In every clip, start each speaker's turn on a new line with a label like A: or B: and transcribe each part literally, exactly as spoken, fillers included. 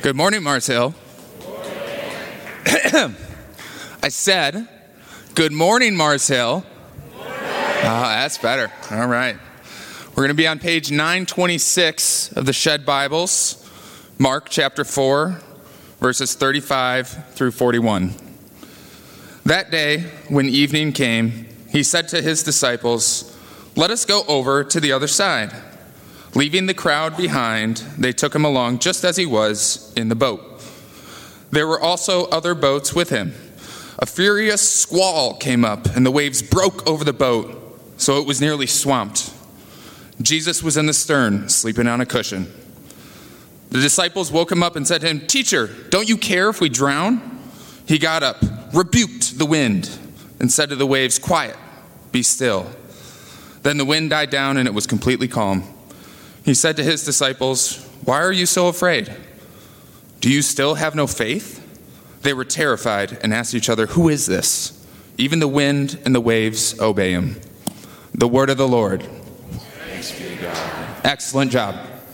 A: Good morning, Mars Hill. I said, good morning, Mars Hill. Ah, that's better. All right. We're going to be on page nine twenty-six of the Shed Bibles, Mark chapter four, verses thirty-five through forty-one. That day, when evening came, he said to his disciples, "Let us go over to the other side." Leaving the crowd behind, they took him along just as he was in the boat. There were also other boats with him. A furious squall came up, and the waves broke over the boat, so it was nearly swamped. Jesus was in the stern, sleeping on a cushion. The disciples woke him up and said to him, "Teacher, don't you care if we drown?" He got up, rebuked the wind, and said to the waves, "Quiet, be still." Then the wind died down, and it was completely calm. He said to his disciples, "Why are you so afraid? Do you still have no faith?" They were terrified and asked each other, "Who is this? Even the wind and the waves obey him." The word of the Lord.
B: Thanks be to God.
A: Excellent job.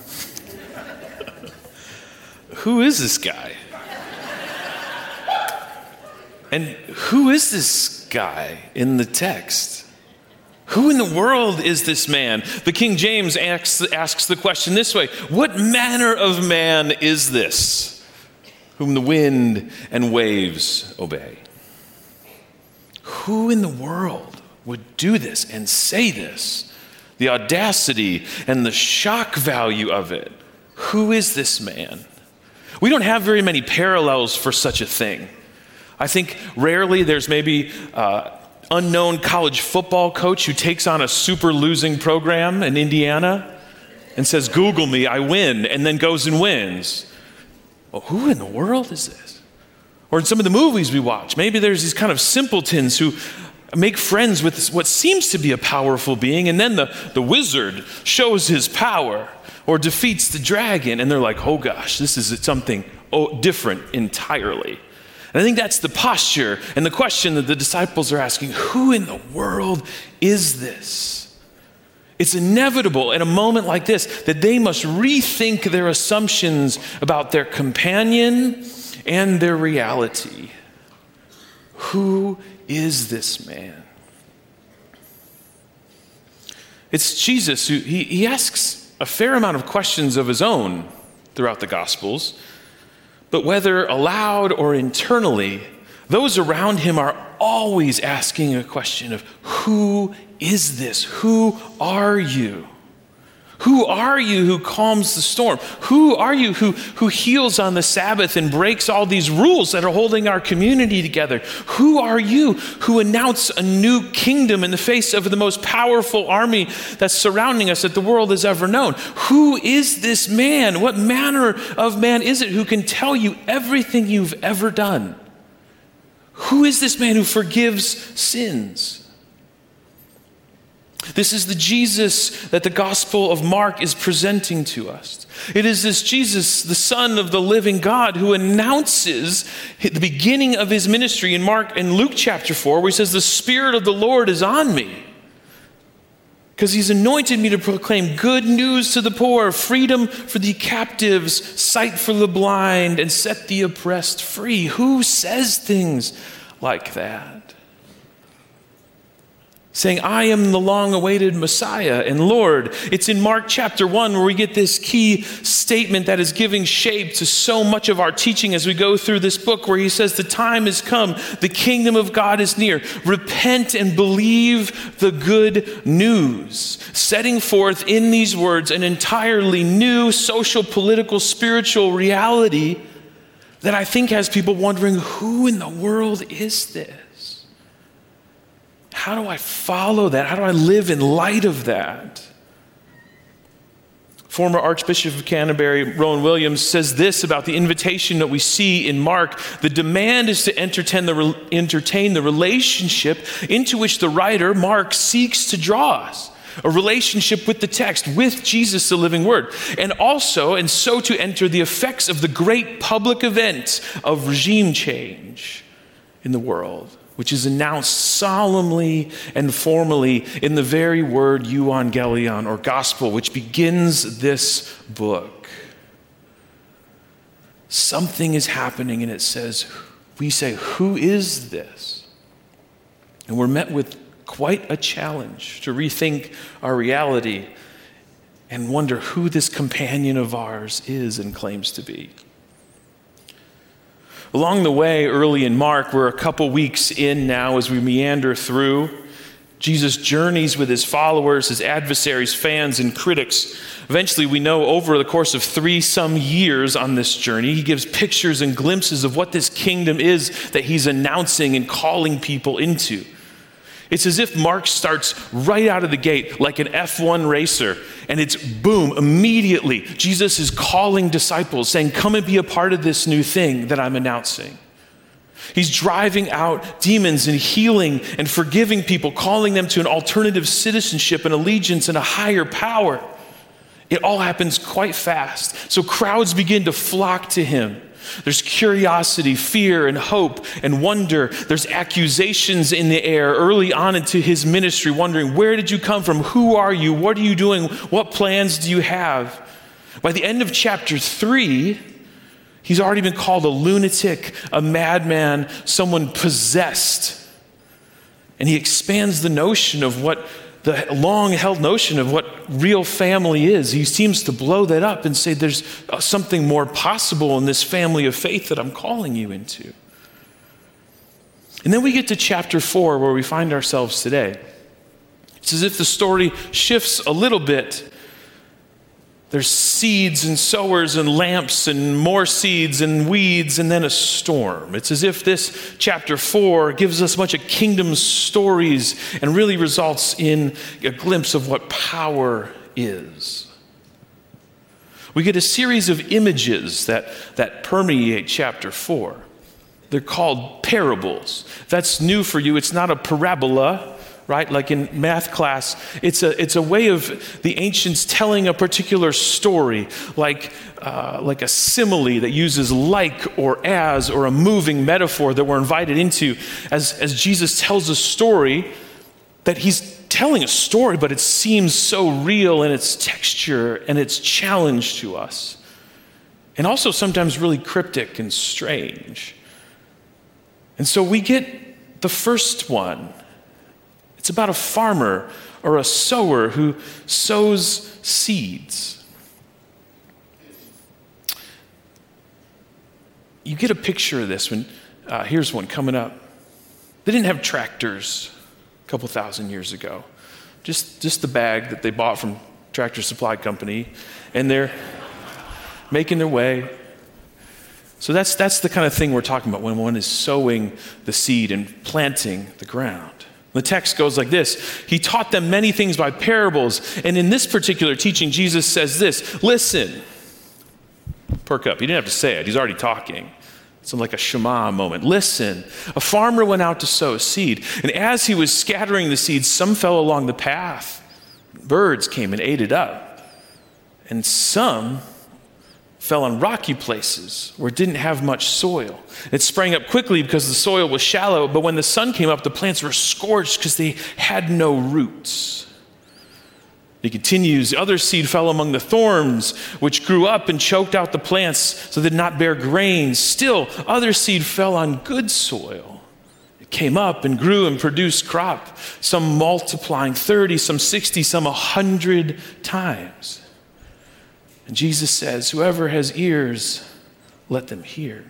B: Who is this guy? And who is this guy in the text? Who in the world is this man? The King James asks, asks the question this way: what manner of man is this, whom the wind and waves obey? Who in the world would do this and say this? The audacity and the shock value of it. Who is this man? We don't have very many parallels for such a thing. I think rarely there's maybe uh, unknown college football coach who takes on a super losing program in Indiana and says, "Google me, I win," and then goes and wins. Well, who in the world is this? Or in some of the movies we watch, maybe there's these kind of simpletons who make friends with what seems to be a powerful being, and then the, the wizard shows his power or defeats the dragon, and they're like, "Oh gosh, this is something oh, different entirely." And I think that's the posture and the question that the disciples are asking: who in the world is this? It's inevitable in a moment like this that they must rethink their assumptions about their companion and their reality. Who is this man? It's Jesus who, he, he asks a fair amount of questions of his own throughout the Gospels. But whether aloud or internally, those around him are always asking a question of, who is this? Who are you? Who are you who calms the storm? Who are you who, who heals on the Sabbath and breaks all these rules that are holding our community together? Who are you who announce a new kingdom in the face of the most powerful army that's surrounding us that the world has ever known? Who is this man? What manner of man is it who can tell you everything you've ever done? Who is this man who forgives sins? This is the Jesus that the Gospel of Mark is presenting to us. It is this Jesus, the Son of the living God, who announces the beginning of his ministry in Mark and Luke chapter four, where he says, "The Spirit of the Lord is on me, because he's anointed me to proclaim good news to the poor, freedom for the captives, sight for the blind, and set the oppressed free." Who says things like that? Saying, "I am the long-awaited Messiah and Lord." It's in Mark chapter one where we get this key statement that is giving shape to so much of our teaching as we go through this book, where he says, "The time has come, the kingdom of God is near. Repent and believe the good news." Setting forth in these words an entirely new social, political, spiritual reality that I think has people wondering, who in the world is this? How do I follow that? How do I live in light of that? Former Archbishop of Canterbury, Rowan Williams, says this about the invitation that we see in Mark: the demand is to entertain the, entertain the relationship into which the writer, Mark, seeks to draw us. A relationship with the text, with Jesus, the living word. And also, and so to enter the effects of the great public event of regime change in the world, which is announced solemnly and formally in the very word euangelion, or gospel, which begins this book. something is happening, and it says, we say, who is this? And we're met with quite a challenge to rethink our reality and wonder who this companion of ours is and claims to be. Along the way, early in Mark, we're a couple weeks in now as we meander through. Jesus journeys with his followers, his adversaries, fans, and critics. Eventually, we know over the course of three some years on this journey, he gives pictures and glimpses of what this kingdom is that he's announcing and calling people into. It's as if Mark starts right out of the gate like an F one racer, and it's boom, immediately, Jesus is calling disciples, saying, come and be a part of this new thing that I'm announcing. He's driving out demons and healing and forgiving people, calling them to an alternative citizenship and allegiance and a higher power. It all happens quite fast. So crowds begin to flock to him. There's curiosity, fear, and hope, and wonder. There's accusations in the air early on into his ministry, wondering, where did you come from? Who are you? What are you doing? What plans do you have? By the end of chapter three, he's already been called a lunatic, a madman, someone possessed. And he expands the notion of what the long-held notion of what real family is. He seems to blow that up and say there's something more possible in this family of faith that I'm calling you into. And then we get to chapter four, where we find ourselves today. It's as if the story shifts a little bit. There's seeds and sowers and lamps and more seeds and weeds and then a storm. It's as if this chapter four gives us a bunch of kingdom stories and really results in a glimpse of what power is. We get a series of images that, that permeate chapter four. They're called parables. That's new for you. It's not a parabola. Right? Like in math class, it's a it's a way of the ancients telling a particular story, like uh, like a simile that uses like or as or a moving metaphor that we're invited into as, as Jesus tells a story that he's telling a story, but it seems so real in its texture and its challenge to us. And also sometimes really cryptic and strange. And so we get the first one. It's about a farmer or a sower who sows seeds. You get a picture of this when, uh, here's one coming up. They didn't have tractors a couple thousand years ago. Just, just the bag that they bought from Tractor Supply Company, and they're making their way. So that's, that's the kind of thing we're talking about when one is sowing the seed and planting the ground. The text goes like this. He taught them many things by parables. And in this particular teaching, Jesus says this, listen, perk up. He didn't have to say it. He's already talking. It's like a Shema moment. Listen, a farmer went out to sow seed. And as he was scattering the seeds, some fell along the path. Birds came and ate it up. And some fell on rocky places where it didn't have much soil. It sprang up quickly because the soil was shallow, but when the sun came up, the plants were scorched because they had no roots. He continues, other seed fell among the thorns, which grew up and choked out the plants so they did not bear grain. Still, other seed fell on good soil. It came up and grew and produced crop, some multiplying thirty, some sixty, some a hundred times. And Jesus says, whoever has ears, let them hear.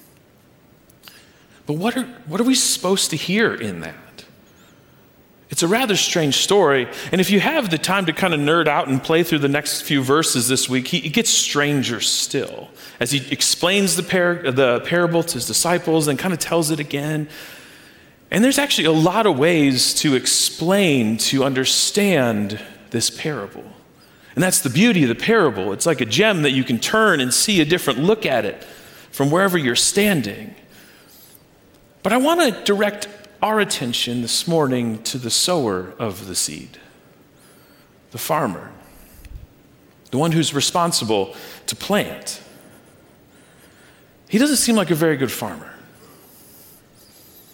B: But what are, what are we supposed to hear in that? It's a rather strange story. And if you have the time to kind of nerd out and play through the next few verses this week, he, it gets stranger still. As he explains the, par- the parable to his disciples and kind of tells it again. And there's actually a lot of ways to explain, to understand this parable. And that's the beauty of the parable. It's like a gem that you can turn and see a different look at it from wherever you're standing. But I want to direct our attention this morning to the sower of the seed, the farmer, the one who's responsible to plant. He doesn't seem like a very good farmer.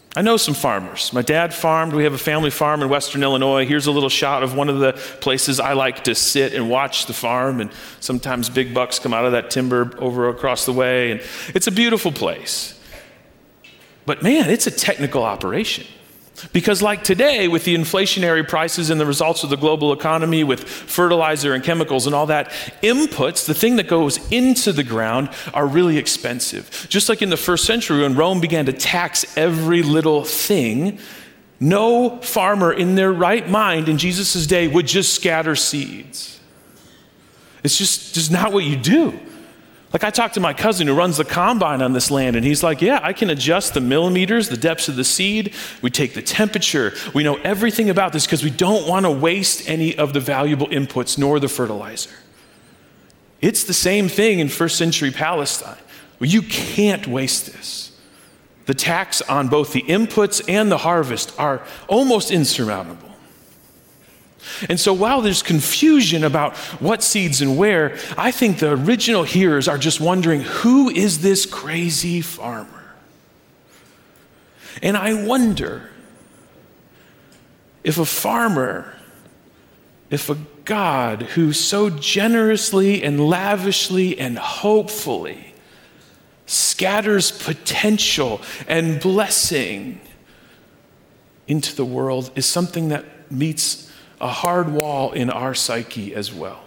B: I know some farmers. My dad farmed. We have a family farm in Western Illinois. Here's a little shot of one of the places I like to sit and watch the farm, and sometimes big bucks come out of that timber over across the way, and it's a beautiful place. But man, it's a technical operation. Because like today, with the inflationary prices and the results of the global economy with fertilizer and chemicals and all that, inputs, the thing that goes into the ground, are really expensive. Just like in the first century when Rome began to tax every little thing, no farmer in their right mind in Jesus' day would just scatter seeds. It's just, just not what you do. Like I talked to my cousin who runs the combine on this land, and he's like, yeah, I can adjust the millimeters, the depths of the seed. We take the temperature. We know everything about this because we don't want to waste any of the valuable inputs nor the fertilizer. It's the same thing in first century Palestine. Well, you can't waste this. The tax on both the inputs and the harvest are almost insurmountable. And so while there's confusion about what seeds and where, I think the original hearers are just wondering, who is this crazy farmer? And I wonder if a farmer, if a God who so generously and lavishly and hopefully scatters potential and blessing into the world is something that meets a hard wall in our psyche as well.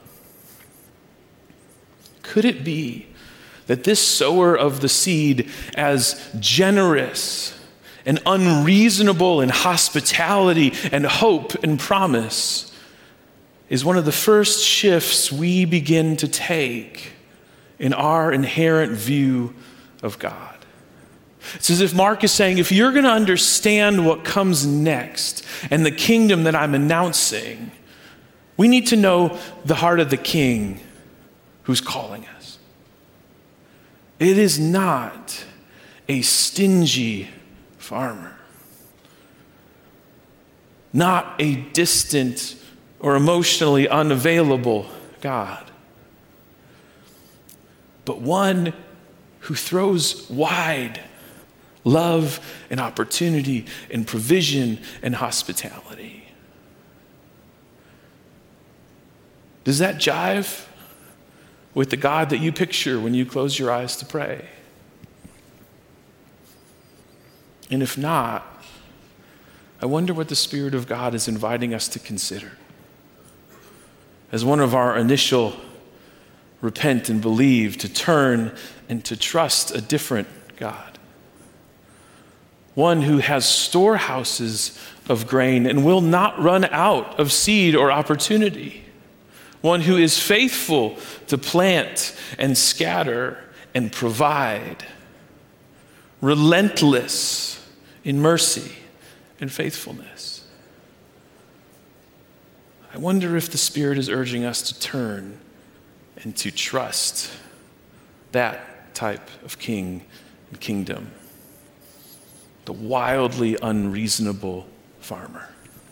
B: Could it be that this sower of the seed, as generous and unreasonable in hospitality and hope and promise, is one of the first shifts we begin to take in our inherent view of God? It's as if Mark is saying, if you're going to understand what comes next and the kingdom that I'm announcing, we need to know the heart of the king who's calling us. It is not a stingy farmer, not a distant or emotionally unavailable God, but one who throws wide love and opportunity and provision and hospitality. Does that jive with the God that you picture when you close your eyes to pray? And if not, I wonder what the Spirit of God is inviting us to consider as one of our initial repent and believe, to turn and to trust a different God. One who has storehouses of grain and will not run out of seed or opportunity. One who is faithful to plant and scatter and provide. Relentless in mercy and faithfulness. I wonder if the Spirit is urging us to turn and to trust that type of king and kingdom. The wildly unreasonable farmer.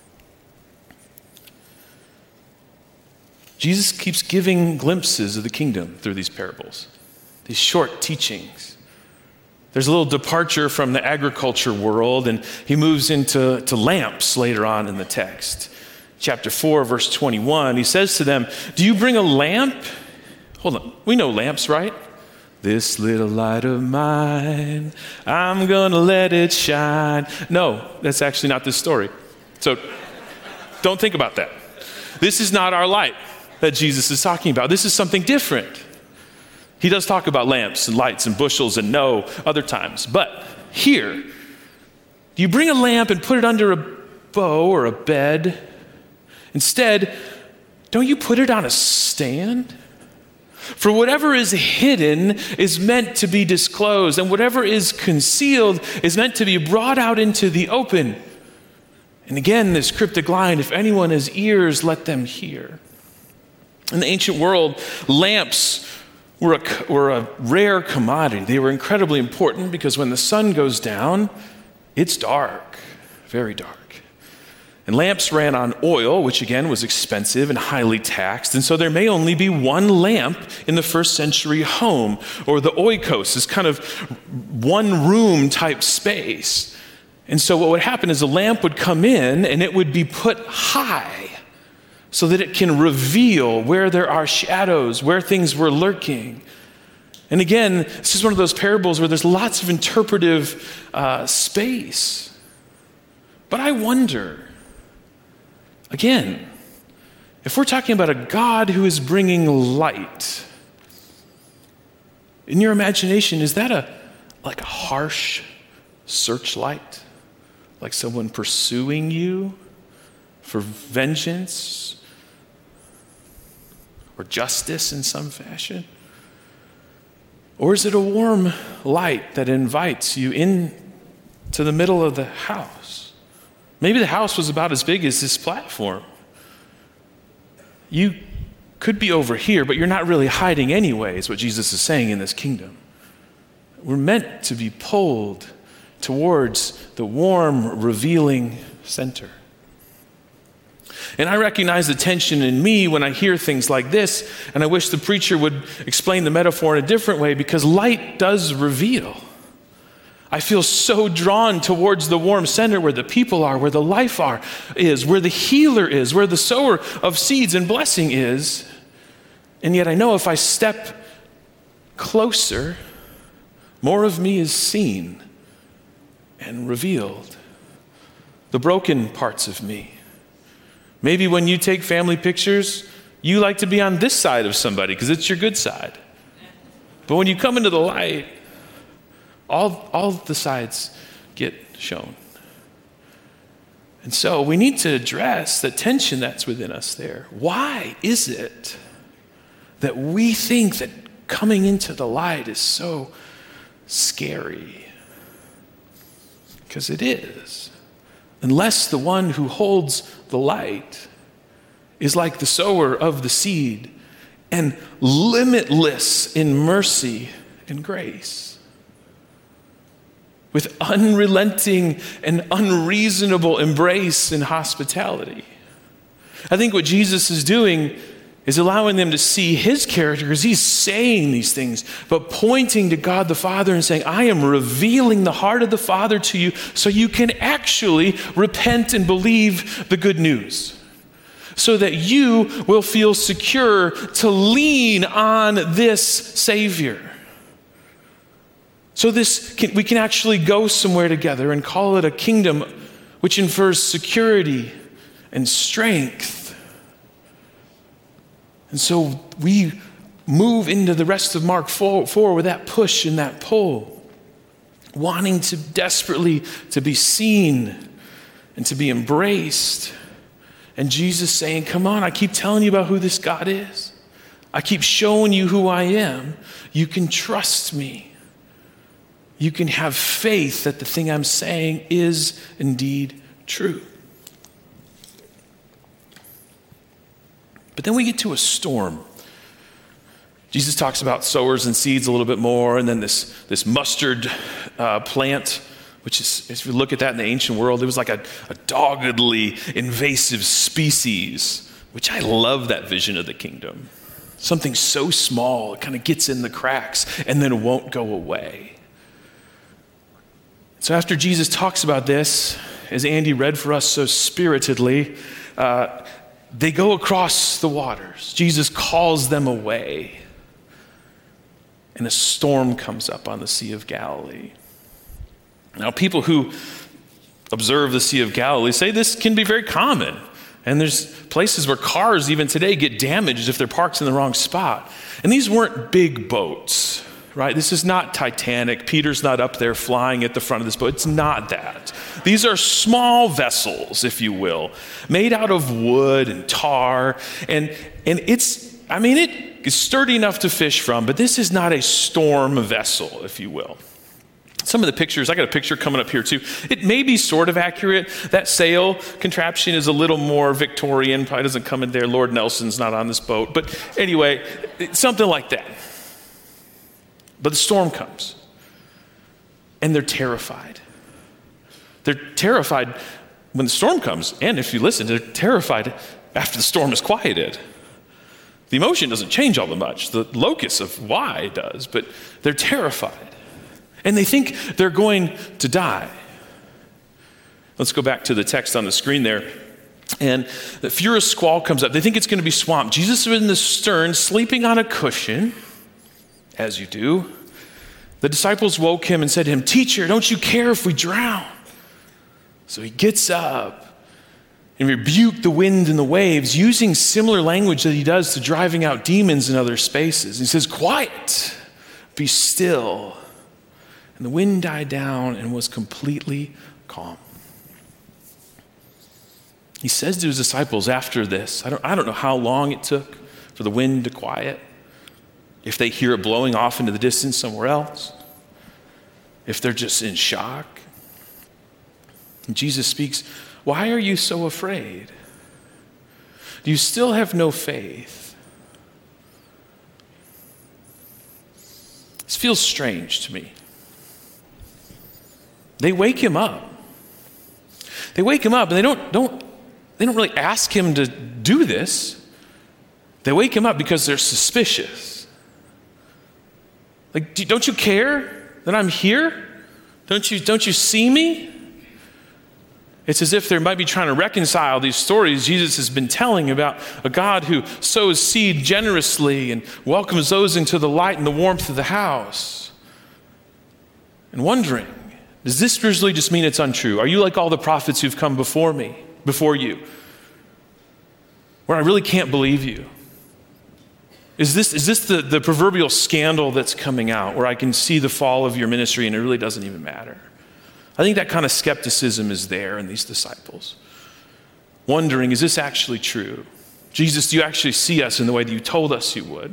B: Jesus keeps giving glimpses of the kingdom through these parables, these short teachings. There's a little departure from the agriculture world, and he moves into to lamps later on in the text. Chapter four, verse twenty-one, he says to them, do you bring a lamp? Hold on, we know lamps, right? This little light of mine, I'm gonna let it shine. No, that's actually not this story. So don't think about that. This is not our light that Jesus is talking about. This is something different. He does talk about lamps and lights and bushels and no other times. But here, do you bring a lamp and put it under a bow or a bed? Instead, don't you put it on a stand? For whatever is hidden is meant to be disclosed, and whatever is concealed is meant to be brought out into the open. And again, this cryptic line, if anyone has ears, let them hear. In the ancient world, lamps were a, were a rare commodity. They were incredibly important because when the sun goes down, it's dark, very dark. And lamps ran on oil, which again was expensive and highly taxed. And so there may only be one lamp in the first century home, or the oikos, this kind of one room type space. And so what would happen is a lamp would come in and it would be put high so that it can reveal where there are shadows, where things were lurking. And again, this is one of those parables where there's lots of interpretive uh, space. But I wonder, again, if we're talking about a God who is bringing light, in your imagination, is that a like a harsh searchlight? Like someone pursuing you for vengeance or justice in some fashion? Or is it a warm light that invites you into the middle of the house? Maybe the house was about as big as this platform. You could be over here, but you're not really hiding anyway, is what Jesus is saying in this kingdom. We're meant to be pulled towards the warm, revealing center. And I recognize the tension in me when I hear things like this, and I wish the preacher would explain the metaphor in a different way, because light does reveal. I feel so drawn towards the warm center where the people are, where the life are, is, where the healer is, where the sower of seeds and blessing is. And yet I know if I step closer, more of me is seen and revealed. The broken parts of me. Maybe when you take family pictures, you like to be on this side of somebody because it's your good side. But when you come into the light, all, all the sides get shown. And so we need to address the tension that's within us there. Why is it that we think that coming into the light is so scary? Because it is. Unless the one who holds the light is like the sower of the seed and limitless in mercy and grace, with unrelenting and unreasonable embrace and hospitality. I think what Jesus is doing is allowing them to see his character, because he's saying these things, but pointing to God the Father and saying, I am revealing the heart of the Father to you so you can actually repent and believe the good news, so that you will feel secure to lean on this Savior. So this can, we can actually go somewhere together and call it a kingdom which infers security and strength. And so we move into the rest of Mark four, four with that push and that pull, wanting to desperately to be seen and to be embraced. And Jesus saying, come on, I keep telling you about who this God is. I keep showing you who I am. You can trust me. You can have faith that the thing I'm saying is indeed true. But then we get to a storm. Jesus talks about sowers and seeds a little bit more, and then this, this mustard uh, plant, which is, if you look at that in the ancient world, it was like a, a doggedly invasive species, which I love that vision of the kingdom. Something so small, it kind of gets in the cracks and then won't go away. So after Jesus talks about this, as Andy read for us so spiritedly, uh, they go across the waters. Jesus calls them away. And a storm comes up on the Sea of Galilee. Now, people who observe the Sea of Galilee say this can be very common. And there's places where cars even today get damaged if they're parked in the wrong spot. And these weren't big boats, right? This is not Titanic. Peter's not up there flying at the front of this boat. It's not that. These are small vessels, if you will, made out of wood and tar. And, and it's, I mean, it is sturdy enough to fish from, but this is not a storm vessel, if you will. Some of the pictures, I got a picture coming up here too. It may be sort of accurate. That sail contraption is a little more Victorian, probably doesn't come in there. Lord Nelson's not on this boat. But anyway, something like that. But the storm comes, and they're terrified. They're terrified when the storm comes, and if you listen, they're terrified after the storm is quieted. The emotion doesn't change all that much. The locus of why does, but they're terrified. And they think they're going to die. Let's go back to the text on the screen there. And the furious squall comes up. They think it's going to be swamped. Jesus is in the stern, sleeping on a cushion, as you do. The disciples woke him and said to him, "Teacher, don't you care if we drown?" So he gets up and rebuked the wind and the waves, using similar language that he does to driving out demons in other spaces. He says, "Quiet, be still." And the wind died down and was completely calm. He says to his disciples after this, I don't, I don't know how long it took for the wind to quiet, if they hear it blowing off into the distance somewhere else, if they're just in shock. And Jesus speaks, "Why are you so afraid? Do you still have no faith?" This feels strange to me. They wake him up. They wake him up and they don't, don't, they don't really ask him to do this. They wake him up because they're suspicious. Like, don't you care that I'm here? Don't you, don't you see me? It's as if they might be trying to reconcile these stories Jesus has been telling about a God who sows seed generously and welcomes those into the light and the warmth of the house. And wondering, does this really just mean it's untrue? Are you like all the prophets who've come before me, before you, where I really can't believe you? Is this, is this the, the proverbial scandal that's coming out where I can see the fall of your ministry and it really doesn't even matter? I think that kind of skepticism is there in these disciples. Wondering, is this actually true? Jesus, do you actually see us in the way that you told us you would?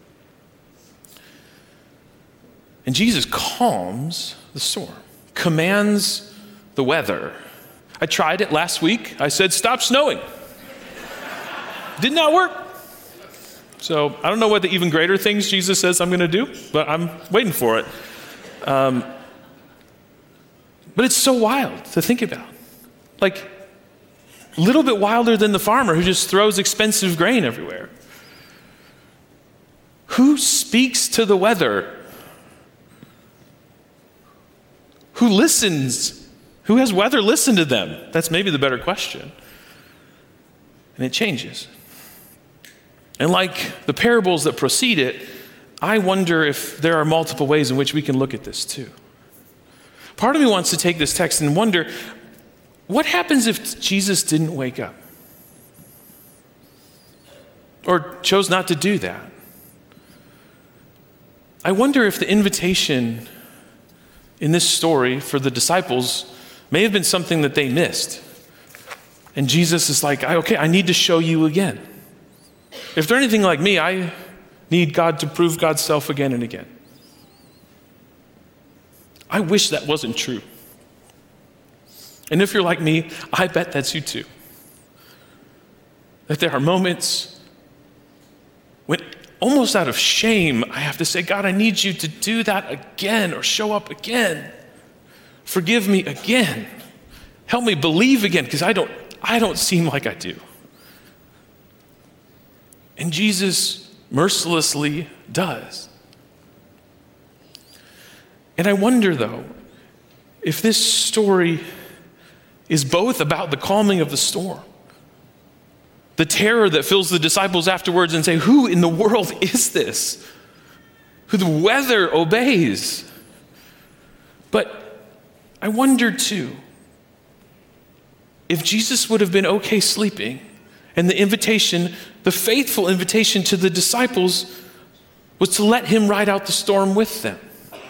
B: And Jesus calms the storm, commands the weather. I tried it last week. I said, "Stop snowing." Did not work. So I don't know what the even greater things Jesus says I'm going to do, but I'm waiting for it. Um, but it's so wild to think about. Like, a little bit wilder than the farmer who just throws expensive grain everywhere. Who speaks to the weather? Who listens? Who has weather listen to them? That's maybe the better question. And it changes. And like the parables that precede it, I wonder if there are multiple ways in which we can look at this too. Part of me wants to take this text and wonder, what happens if Jesus didn't wake up? Or chose not to do that? I wonder if the invitation in this story for the disciples may have been something that they missed. And Jesus is like, okay, I need to show you again. If they're anything like me, I need God to prove God's self again and again. I wish that wasn't true. And if you're like me, I bet that's you too. That there are moments when, almost out of shame, I have to say, God, I need you to do that again or show up again. Forgive me again. Help me believe again, because I don't, I don't seem like I do. And Jesus mercilessly does. And I wonder, though, if this story is both about the calming of the storm, the terror that fills the disciples afterwards and say, who in the world is this? Who the weather obeys. But I wonder, too, if Jesus would have been okay sleeping, and the invitation, the faithful invitation to the disciples, was to let him ride out the storm with them.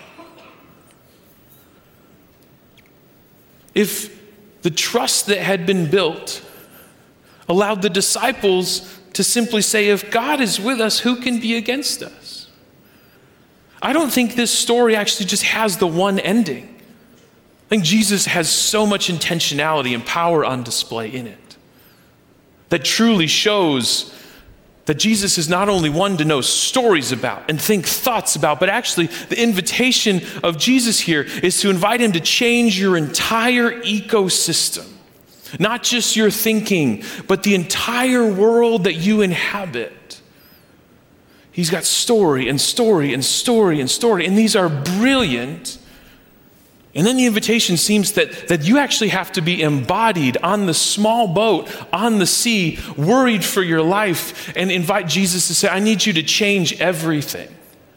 B: If the trust that had been built allowed the disciples to simply say, if God is with us, who can be against us? I don't think this story actually just has the one ending. I think Jesus has so much intentionality and power on display in it that truly shows that Jesus is not only one to know stories about and think thoughts about, but actually the invitation of Jesus here is to invite him to change your entire ecosystem. Not just your thinking, but the entire world that you inhabit. He's got story and story and story and story, and these are brilliant And then the invitation seems that, that you actually have to be embodied on the small boat, on the sea, worried for your life, and invite Jesus to say, I need you to change everything.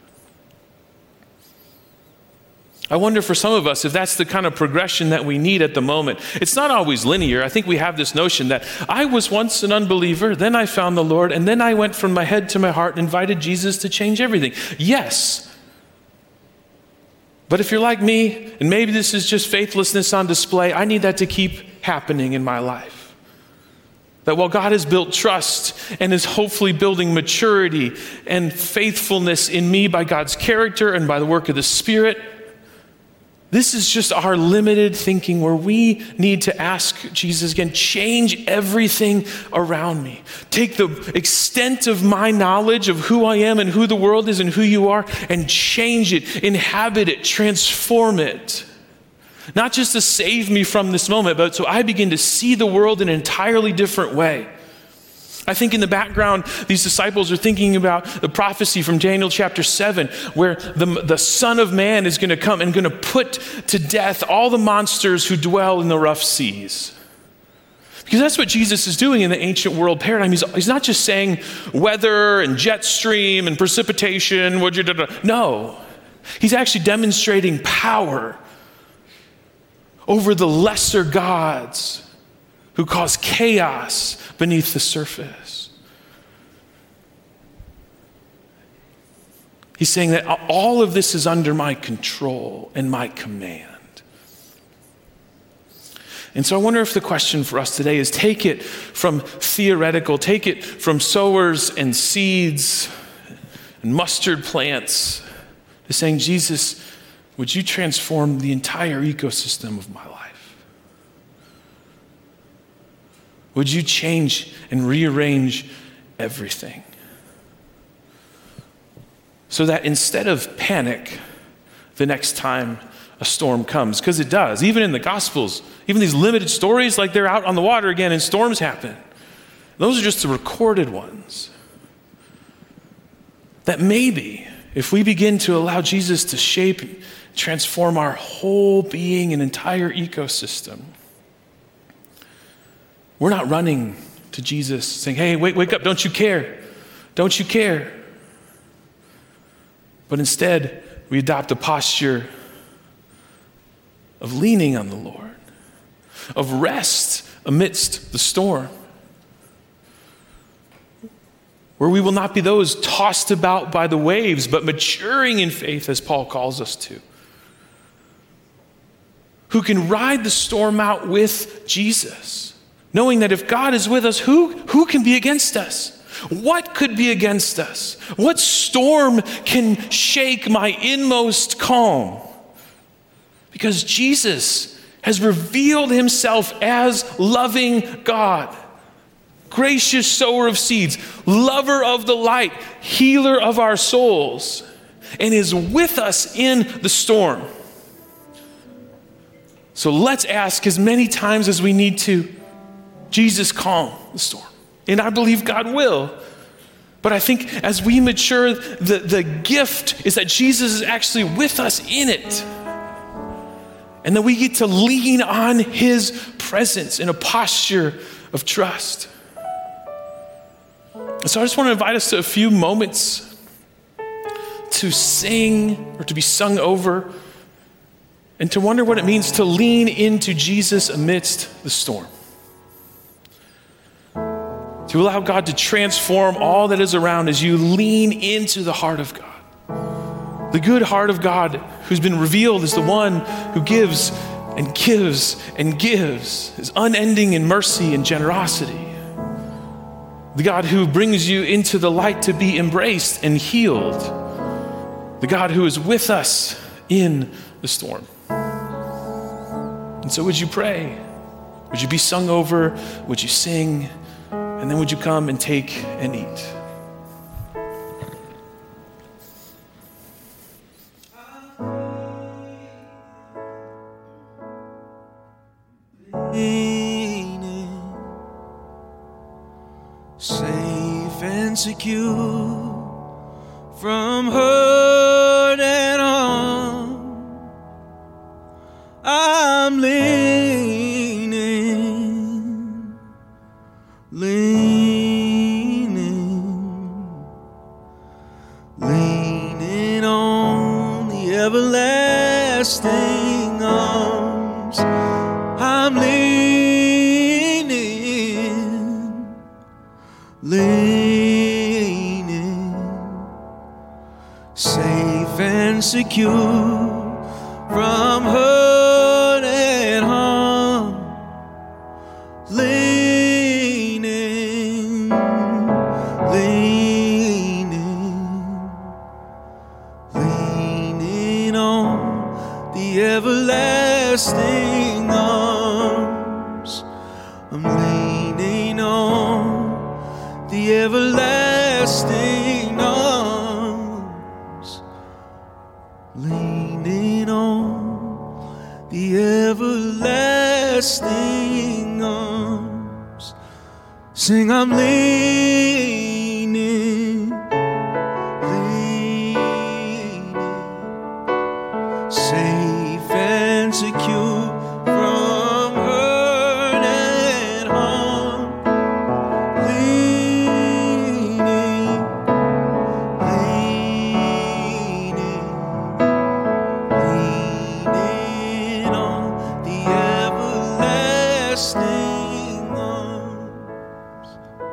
B: I wonder for some of us if that's the kind of progression that we need at the moment. It's not always linear. I think we have this notion that I was once an unbeliever, then I found the Lord, and then I went from my head to my heart and invited Jesus to change everything. Yes. But if you're like me, and maybe this is just faithlessness on display, I need that to keep happening in my life. That while God has built trust and is hopefully building maturity and faithfulness in me by God's character and by the work of the Spirit, this is just our limited thinking where we need to ask Jesus again, change everything around me. Take the extent of my knowledge of who I am and who the world is and who you are and change it, inhabit it, transform it. Not just to save me from this moment, but so I begin to see the world in an entirely different way. I think in the background, these disciples are thinking about the prophecy from Daniel chapter seven, where the, the Son of Man is going to come and going to put to death all the monsters who dwell in the rough seas. Because that's what Jesus is doing in the ancient world paradigm. He's, he's not just saying weather and jet stream and precipitation. No, he's actually demonstrating power over the lesser gods who cause chaos beneath the surface. He's saying that all of this is under my control and my command. And so I wonder if the question for us today is take it from theoretical, take it from sowers and seeds and mustard plants to saying, Jesus, would you transform the entire ecosystem of my life? Would you change and rearrange everything? So that instead of panic the next time a storm comes, because it does, even in the Gospels, even these limited stories, like they're out on the water again and storms happen. Those are just the recorded ones. That maybe if we begin to allow Jesus to shape and transform our whole being and entire ecosystem, we're not running to Jesus saying, hey, wake, wake up, don't you care? Don't you care? But instead, we adopt a posture of leaning on the Lord, of rest amidst the storm, where we will not be those tossed about by the waves, but maturing in faith, as Paul calls us to, who can ride the storm out with Jesus. Knowing that if God is with us, who, who can be against us? What could be against us? What storm can shake my inmost calm? Because Jesus has revealed himself as loving God, gracious sower of seeds, lover of the light, healer of our souls, and is with us in the storm. So let's ask as many times as we need to, Jesus, calm the storm. And I believe God will. But I think as we mature, the, the gift is that Jesus is actually with us in it. And that we get to lean on his presence in a posture of trust. And so I just want to invite us to a few moments to sing or to be sung over and to wonder what it means to lean into Jesus amidst the storm. To allow God to transform all that is around as you lean into the heart of God. The good heart of God who's been revealed as the one who gives and gives and gives, is unending in mercy and generosity. The God who brings you into the light to be embraced and healed. The God who is with us in the storm. And so would you pray? Would you be sung over? Would you sing? And then would you come and take and eat?
C: Safe and secure from hurt and harm, everlasting arms. I'm leaning, leaning, safe and secure from hurt and harm. Leaning, leaning, leaning on the everlasting arms. I'm leaning on the everlasting arms. Leaning on the everlasting arms. Sing, I'm leaning, leaning, safe and secure from hurt and harm. Leaning, leaning, leaning on the everlasting arms.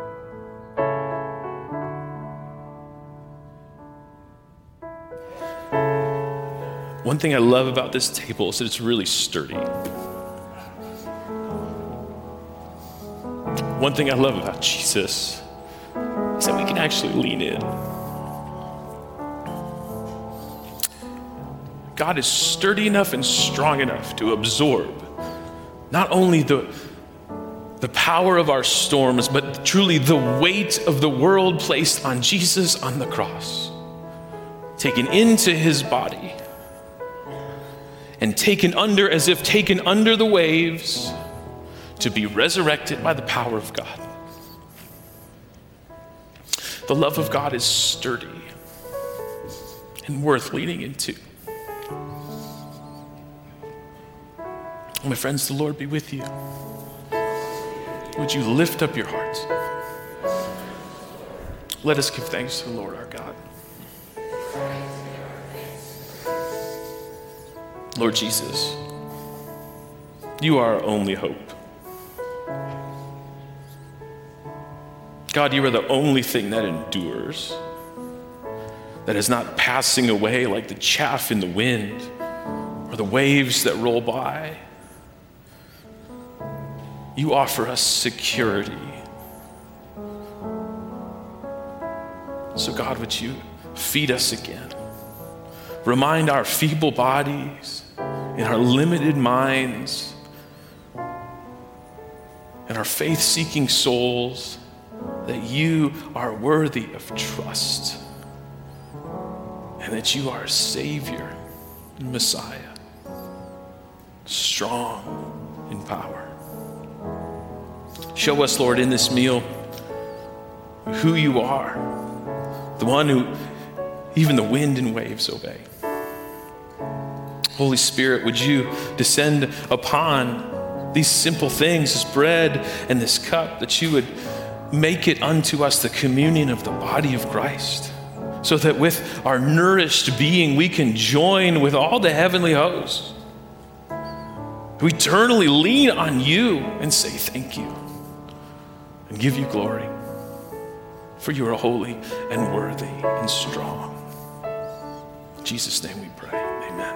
B: One thing I love about this table is that it's really sturdy. One thing I love about Jesus is that we can actually lean in. God is sturdy enough and strong enough to absorb not only the, the power of our storms, but truly the weight of the world placed on Jesus on the cross, taken into his body, and taken under, as if taken under the waves, to be resurrected by the power of God. The love of God is sturdy and worth leaning into. My friends, the Lord be with you. Would you lift up your hearts? Let us give thanks to the Lord our God. Lord Jesus, you are our only hope. God, you are the only thing that endures, that is not passing away like the chaff in the wind or the waves that roll by. You offer us security. So God, would you feed us again? Remind our feeble bodies, in our limited minds, and our faith-seeking souls, that you are worthy of trust, and that you are a Savior and Messiah, strong in power. Show us, Lord, in this meal who you are, the one who even the wind and waves obey. Holy Spirit, would you descend upon these simple things, this bread and this cup, that you would make it unto us the communion of the body of Christ, so that with our nourished being we can join with all the heavenly hosts, who eternally lean on you and say thank you and give you glory, for you are holy and worthy and strong. In Jesus' name we pray, amen.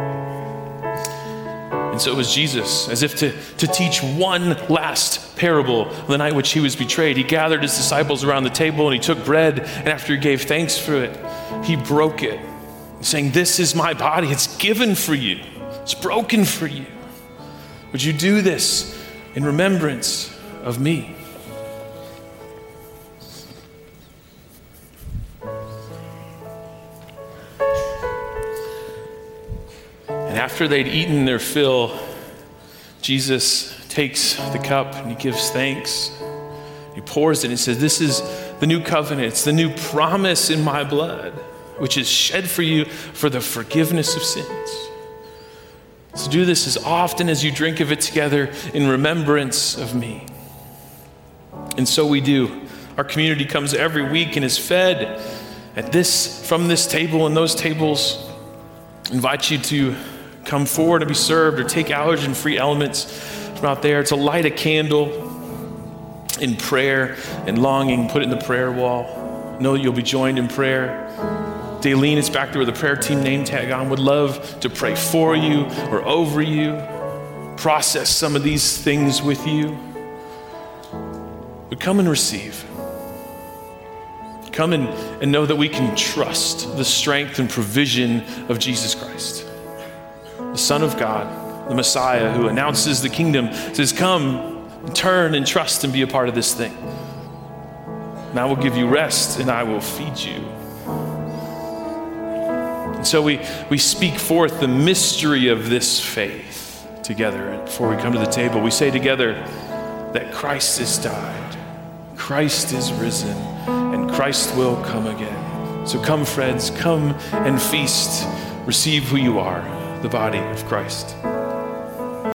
B: And so it was Jesus, as if to, to teach one last parable, the night which he was betrayed. He gathered his disciples around the table and he took bread, and after he gave thanks for it, he broke it, saying, "This is my body. It's given for you. It's broken for you. Would you do this in remembrance of me?" And after they'd eaten their fill, Jesus takes the cup and he gives thanks. He pours it and he says, "This is the new covenant. It's the new promise in my blood, which is shed for you for the forgiveness of sins. So do this as often as you drink of it together in remembrance of me." And so we do. Our community comes every week and is fed at this, from this table and those tables invite you to come forward and be served, or take allergen-free elements from out there, to light a candle in prayer and longing, put it in the prayer wall. Know that you'll be joined in prayer. Daleen is back there with a prayer team name tag on. Would love to pray for you or over you, process some of these things with you. But come and receive. Come and, and know that we can trust the strength and provision of Jesus Christ, the Son of God, the Messiah, who announces the kingdom, says, come, turn and trust and be a part of this thing. And I will give you rest and I will feed you. And so we, we speak forth the mystery of this faith together. And before we come to the table, we say together that Christ has died, Christ is risen, and Christ will come again. So come, friends, come and feast. Receive who you are, the body of Christ.